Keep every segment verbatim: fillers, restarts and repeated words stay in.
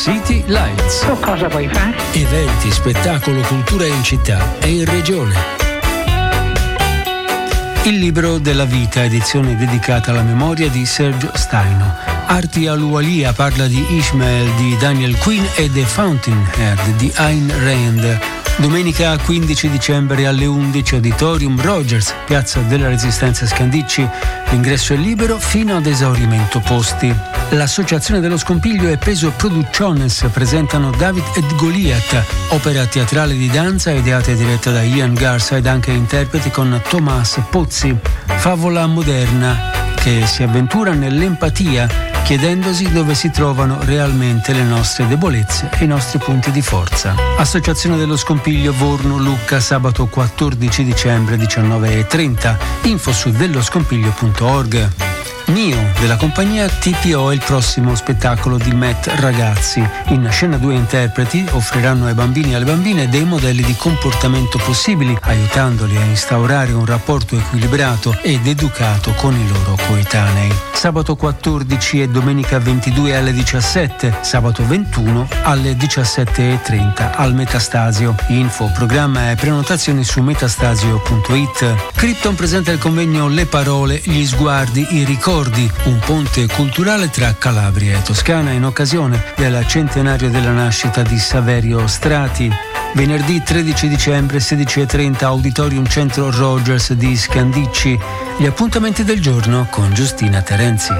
City Lights. Tu cosa vuoi fare? Eventi, spettacolo, cultura in città e in regione. Il libro della vita, edizione dedicata alla memoria di Sergio Staino. Arti al-Walia parla di Ishmael di Daniel Quinn e The Fountainhead di Ayn Rand. Domenica quindici dicembre alle undici, Auditorium Rogers, Piazza della Resistenza Scandicci. L'ingresso è libero fino ad esaurimento posti. L'Associazione dello Scompiglio e Peso Producciones presentano David et Goliath, opera teatrale di danza ideata e diretta da Ian Garza ed anche interpreti con Tomas Pozzi. Favola moderna che si avventura nell'empatia, chiedendosi dove si trovano realmente le nostre debolezze e i nostri punti di forza. Associazione dello Scompiglio Vorno Lucca, sabato quattordici dicembre diciannove e trenta. Info su delloscompiglio punto org. Mio, della compagnia T P O, è il prossimo spettacolo di Met Ragazzi. In scena due interpreti offriranno ai bambini e alle bambine dei modelli di comportamento possibili, aiutandoli a instaurare un rapporto equilibrato ed educato con i loro coetanei. Sabato quattordici e domenica ventidue alle diciassette, sabato ventuno alle diciassette e trenta al Metastasio. Info, programma e prenotazioni su metastasio punto it. Krypton presenta il convegno Le Parole, gli sguardi, i ricordi, un ponte culturale tra Calabria e Toscana in occasione del centenario della nascita di Saverio Strati. Venerdì tredici dicembre, sedici e trenta, Auditorium Centro Rogers di Scandicci. Gli appuntamenti del giorno con Giustina Terenzi.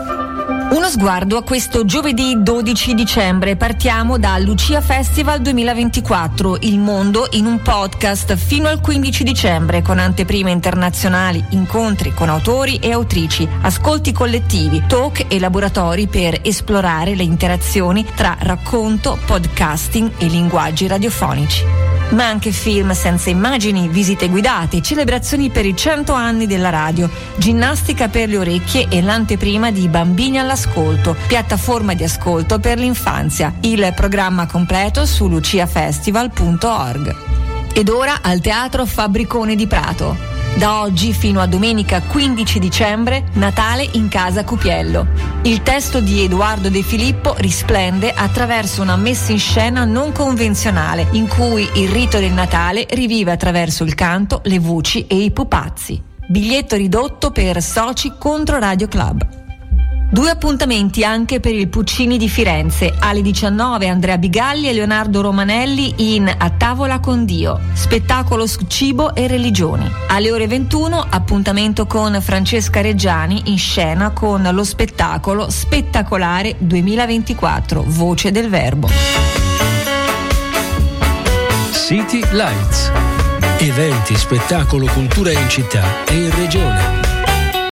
Uno sguardo a questo giovedì dodici dicembre. Partiamo da Lucia Festival duemilaventiquattro, il mondo in un podcast, fino al quindici dicembre, con anteprime internazionali, incontri con autori e autrici, ascolti collettivi, talk e laboratori per esplorare le interazioni tra racconto, podcasting e linguaggi radiofonici. Ma anche film senza immagini, visite guidate, celebrazioni per i cento anni della radio, ginnastica per le orecchie e l'anteprima di Bambini all'ascolto, piattaforma di ascolto per l'infanzia. Il programma completo su luciafestival punto org. Ed ora al Teatro Fabbricone di Prato. Da oggi fino a domenica quindici dicembre, Natale in casa Cupiello. Il testo di Edoardo De Filippo risplende attraverso una messa in scena non convenzionale, in cui il rito del Natale rivive attraverso il canto, le voci e i pupazzi. Biglietto ridotto per soci contro Radio Club. Due appuntamenti anche per il Puccini di Firenze. Alle diciannove Andrea Bigalli e Leonardo Romanelli in A tavola con Dio, spettacolo su cibo e religioni. Alle ore ventuno appuntamento con Francesca Reggiani in scena con lo spettacolo Spettacolare duemilaventiquattro, Voce del Verbo. City Lights. Eventi, spettacolo, cultura in città e in regione.